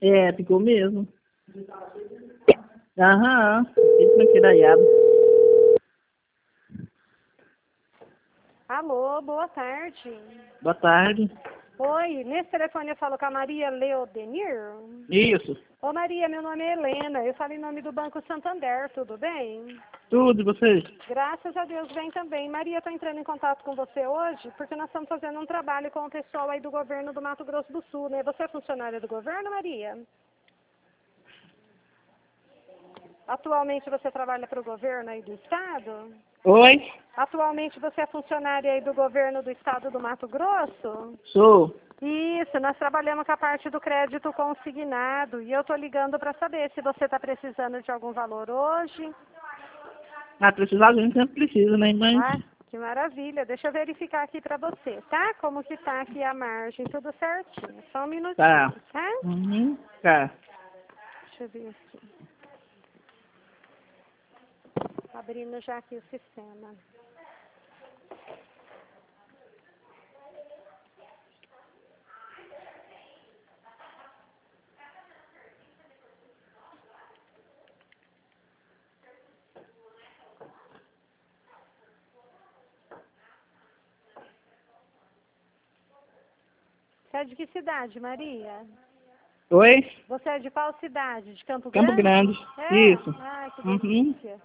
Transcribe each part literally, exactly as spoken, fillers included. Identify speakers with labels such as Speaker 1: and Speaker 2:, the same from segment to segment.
Speaker 1: É, ficou mesmo. Aham, fiquei tranquilaiado.
Speaker 2: Alô, boa tarde.
Speaker 1: Boa tarde.
Speaker 2: Oi, nesse telefone eu falo com a Maria Leodenir?
Speaker 1: Isso,
Speaker 2: Ô Maria, meu nome é Helena, eu falo em nome do Banco Santander, tudo bem?
Speaker 1: tudo, e vocês?
Speaker 2: Graças a Deus, bem também. Maria, estou entrando em contato com você hoje porque nós estamos fazendo um trabalho com o pessoal aí do governo do Mato Grosso do Sul, né? Você é funcionária do governo, Maria? Atualmente você trabalha para o governo aí do estado?
Speaker 1: Oi,
Speaker 2: Atualmente você é funcionária aí do governo do estado do Mato Grosso?
Speaker 1: sou.
Speaker 2: Isso, nós trabalhamos com a parte do crédito consignado e eu estou ligando para saber se você está precisando de algum valor hoje.
Speaker 1: Ah, precisar a gente sempre precisa, né, mãe?
Speaker 2: Ah, que maravilha. Deixa eu verificar aqui para você, tá? Como que tá aqui a margem, tudo certinho. Só um minutinho,
Speaker 1: Tá.
Speaker 2: tá?
Speaker 1: Uhum, tá.
Speaker 2: Deixa eu ver aqui. Abrindo já aqui o sistema. Você é de que cidade, Maria?
Speaker 1: Oi,
Speaker 2: Você é de qual cidade? De Campo
Speaker 1: Campo
Speaker 2: Grande?
Speaker 1: Grande.
Speaker 2: É?
Speaker 1: Isso.
Speaker 2: Ai, que
Speaker 1: Uhum.
Speaker 2: delícia.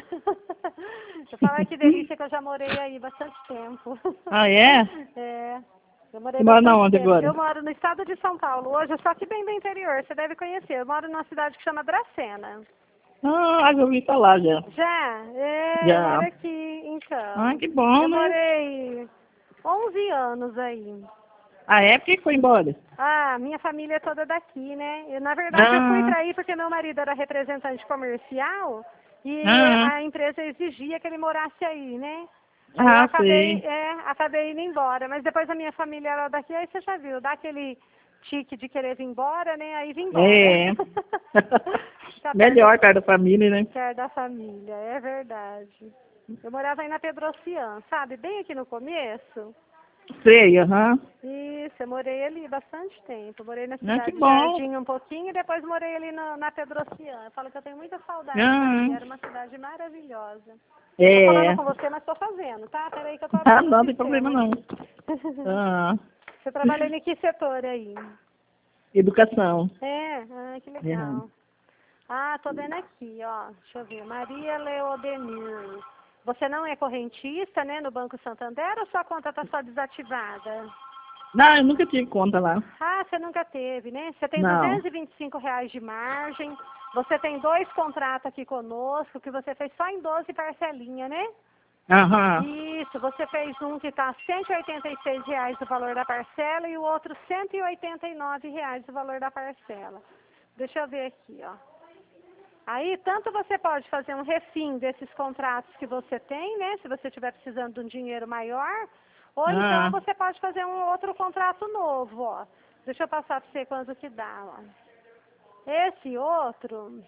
Speaker 2: Eu falo que delícia que eu já morei aí bastante tempo.
Speaker 1: Ah, é?
Speaker 2: É. Eu morei
Speaker 1: Você mora na
Speaker 2: bastante
Speaker 1: onde
Speaker 2: tempo.
Speaker 1: agora?
Speaker 2: Eu moro no estado de São Paulo hoje, só que bem do interior, você deve conhecer. Eu moro numa cidade que chama Dracena.
Speaker 1: Ah, já ouvi falar já.
Speaker 2: Já? É, eu
Speaker 1: Já.
Speaker 2: moro aqui,
Speaker 1: Ah,
Speaker 2: então.
Speaker 1: que bom,
Speaker 2: Eu
Speaker 1: né?
Speaker 2: morei onze anos aí.
Speaker 1: Ah, é? Por que foi embora?
Speaker 2: Ah, minha família é toda daqui, né? Eu, na verdade, eu fui
Speaker 1: Ah,
Speaker 2: para aí porque meu marido era representante comercial e
Speaker 1: ah,
Speaker 2: a empresa exigia que ele morasse aí, né? Aí eu
Speaker 1: ah,
Speaker 2: acabei,
Speaker 1: sei.
Speaker 2: é, acabei indo embora. Mas depois a minha família era daqui, aí você já viu, dá aquele tique de querer vir embora, né? Aí vim embora.
Speaker 1: É.
Speaker 2: Ficar perto,
Speaker 1: Melhor, cara da família, né?
Speaker 2: perto da família, é verdade. Eu morava aí na Pedrocian, sabe? Bem aqui no começo.
Speaker 1: Sei, aham.
Speaker 2: Isso, eu morei ali bastante tempo. Morei na
Speaker 1: Ah, que
Speaker 2: cidade de
Speaker 1: bom.
Speaker 2: Jardim um pouquinho e depois morei ali no, na Pedrocian. Eu falo que eu tenho muita saudade
Speaker 1: Ah,
Speaker 2: daí, era uma cidade maravilhosa. Eu tô falando
Speaker 1: é.
Speaker 2: com você, mas tô fazendo, tá? Peraí que eu tô
Speaker 1: Ah,
Speaker 2: abrindo o
Speaker 1: não, não tem problema
Speaker 2: sistema
Speaker 1: não.
Speaker 2: aqui.
Speaker 1: Ah,
Speaker 2: Você trabalha em que setor aí?
Speaker 1: educação.
Speaker 2: É, ah, que
Speaker 1: É.
Speaker 2: legal. Ah, tô vendo aqui, ó. Deixa eu ver. Maria Leodenir. Você não é correntista, né, no Banco Santander ou sua conta tá só desativada?
Speaker 1: Não, eu nunca tive conta lá.
Speaker 2: Ah, você nunca teve, né? Você tem
Speaker 1: Não.
Speaker 2: duzentos e vinte e cinco reais de margem. Você tem dois contratos aqui conosco, que você fez só em doze parcelinhas, né?
Speaker 1: Aham.
Speaker 2: Isso, você fez um que está cento e oitenta e seis reais o valor da parcela e o outro cento e oitenta e nove reais o valor da parcela. Deixa eu ver aqui, ó. Aí, tanto você pode fazer um refim desses contratos que você tem, né? Se você estiver precisando de um dinheiro maior, ou então
Speaker 1: Ah,
Speaker 2: você pode fazer um outro contrato novo, ó. Deixa eu passar para você quanto que dá, ó. Esse outro,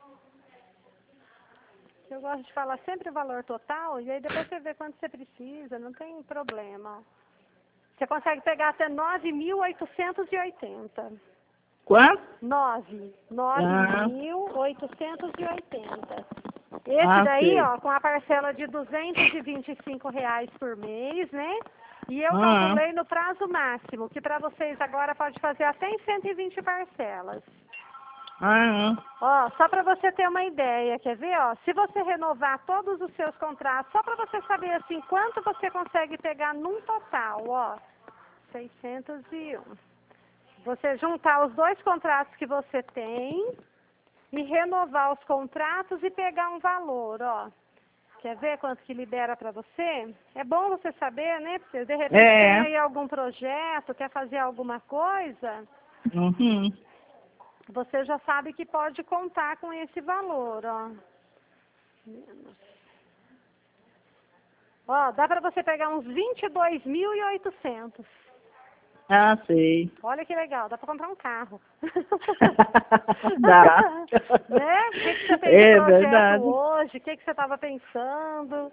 Speaker 2: que eu gosto de falar sempre o valor total, e aí depois você vê quanto você precisa, não tem problema. Você consegue pegar até nove mil oitocentos e oitenta.
Speaker 1: quanto?
Speaker 2: Nove. Nove
Speaker 1: Ah,
Speaker 2: mil oitocentos e oitenta. Esse
Speaker 1: ah,
Speaker 2: daí,
Speaker 1: sei.
Speaker 2: ó, com a parcela de duzentos e vinte e cinco reais por mês, né? E eu
Speaker 1: Ah,
Speaker 2: calculei no prazo máximo, que para vocês agora pode fazer até em cento e vinte parcelas.
Speaker 1: ah,
Speaker 2: Ó, só para você ter uma ideia, quer ver, ó? Se você renovar todos os seus contratos, só para você saber, assim, quanto você consegue pegar num total, ó. seiscentos e um. Você juntar os dois contratos que você tem e renovar os contratos e pegar um valor, ó. Quer ver quanto que libera para você? É bom você saber, né? Porque de repente tem
Speaker 1: é.
Speaker 2: aí algum projeto, quer fazer alguma coisa,
Speaker 1: Uhum.
Speaker 2: você já sabe que pode contar com esse valor, ó. Ó, dá para você pegar uns vinte e dois mil e oitocentos.
Speaker 1: Ah, sei.
Speaker 2: Olha que legal, dá para comprar um carro.
Speaker 1: Dá.
Speaker 2: Né? O que, que você tem de
Speaker 1: É
Speaker 2: projeto
Speaker 1: verdade.
Speaker 2: hoje? O que, que você estava pensando?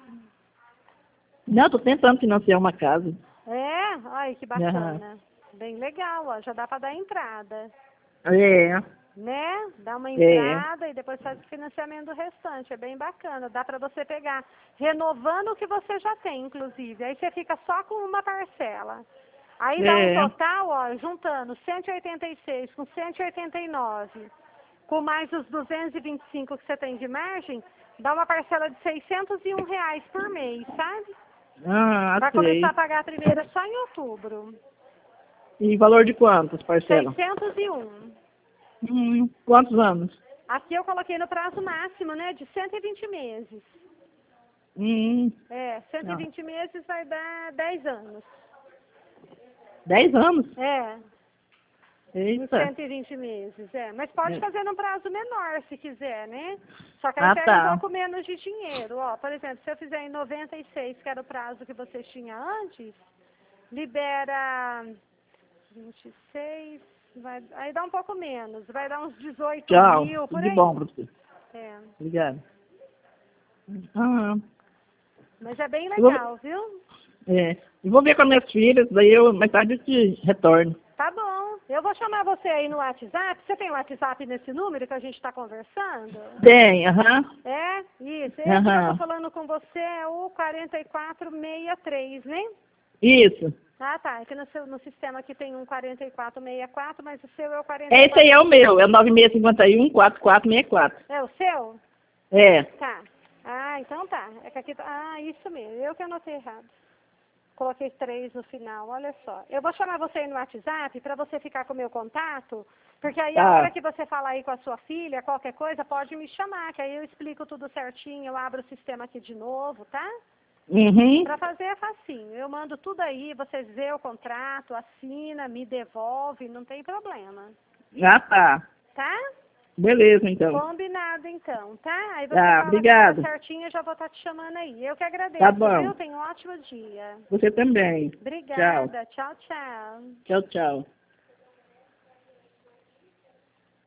Speaker 1: Não, tô tentando financiar uma casa.
Speaker 2: É? Ai, que
Speaker 1: Aham.
Speaker 2: bacana. Bem legal, ó. Já dá para dar entrada.
Speaker 1: É.
Speaker 2: né? Dá uma
Speaker 1: É.
Speaker 2: entrada e depois faz o financiamento do restante. É bem bacana. Dá para você pegar, renovando o que você já tem, inclusive. Aí você fica só com uma parcela. Aí dá um
Speaker 1: É.
Speaker 2: total, ó, juntando cento e oitenta e seis com cento e oitenta e nove, com mais os duzentos e vinte e cinco que você tem de margem, dá uma parcela de seiscentos e um reais por mês, sabe?
Speaker 1: Ah,
Speaker 2: Vai começar
Speaker 1: sei.
Speaker 2: a pagar a primeira só em outubro.
Speaker 1: E valor de quantas parcelas?
Speaker 2: seiscentos e um.
Speaker 1: Hum, quantos anos?
Speaker 2: Aqui eu coloquei no prazo máximo, né, de cento e vinte meses.
Speaker 1: Hum,
Speaker 2: É, cento e vinte meses vai dar dez anos.
Speaker 1: dez anos?
Speaker 2: É, em
Speaker 1: Eita.
Speaker 2: cento e vinte meses, é. Mas pode
Speaker 1: É.
Speaker 2: fazer num prazo menor, se quiser, né? Só que aí
Speaker 1: Ah,
Speaker 2: pega um
Speaker 1: tá.
Speaker 2: pouco menos de dinheiro, ó. Por exemplo, se eu fizer em noventa e seis, que era o prazo que vocês tinham antes, libera vinte e seis, vai, aí dá um pouco menos, vai dar uns dezoito
Speaker 1: Tchau.
Speaker 2: mil,
Speaker 1: Tudo
Speaker 2: por
Speaker 1: de
Speaker 2: aí.
Speaker 1: bom pra você.
Speaker 2: É,
Speaker 1: Obrigado. Ah,
Speaker 2: mas é bem
Speaker 1: eu vou,
Speaker 2: legal, viu?
Speaker 1: é, eu vou ver com as minhas filhas, daí eu mais tarde eu te retorno.
Speaker 2: Tá bom. Eu vou chamar você aí no WhatsApp. Você tem WhatsApp nesse número que a gente está conversando?
Speaker 1: Tem, aham.
Speaker 2: É? Isso. Esse que eu
Speaker 1: Aham.
Speaker 2: tô falando com você é o quatro quatro seis três, né?
Speaker 1: Isso.
Speaker 2: Ah, tá. É que no, seu, no sistema aqui tem um quatro quatro seis quatro, mas o seu é o
Speaker 1: Esse
Speaker 2: quarenta e quatro...
Speaker 1: aí é o meu, é o nove seis cinco um, quatro quatro seis quatro.
Speaker 2: É o seu?
Speaker 1: É.
Speaker 2: Tá. Ah, então tá. É que aqui tá... Ah, isso mesmo. Eu que anotei errado. Coloquei três no final, olha só. Eu vou chamar você aí no WhatsApp para você ficar com o meu contato, porque aí a
Speaker 1: Tá.
Speaker 2: hora que você falar aí com a sua filha, qualquer coisa, pode me chamar, que aí eu explico tudo certinho, eu abro o sistema aqui de novo, tá?
Speaker 1: Uhum.
Speaker 2: Para fazer é facinho. Eu mando tudo aí, vocês vê o contrato, assina, me devolve, não tem problema.
Speaker 1: Ah, tá.
Speaker 2: Tá?
Speaker 1: Beleza, então.
Speaker 2: Combinado, então, tá? Aí você
Speaker 1: Tá,
Speaker 2: fala com ela
Speaker 1: obrigado.
Speaker 2: certinho, eu já vou estar te chamando aí. Eu que agradeço,
Speaker 1: Tá bom.
Speaker 2: viu? Tenha um ótimo dia.
Speaker 1: Você também. Tchau.
Speaker 2: Obrigada. Tchau, tchau.
Speaker 1: Tchau, tchau.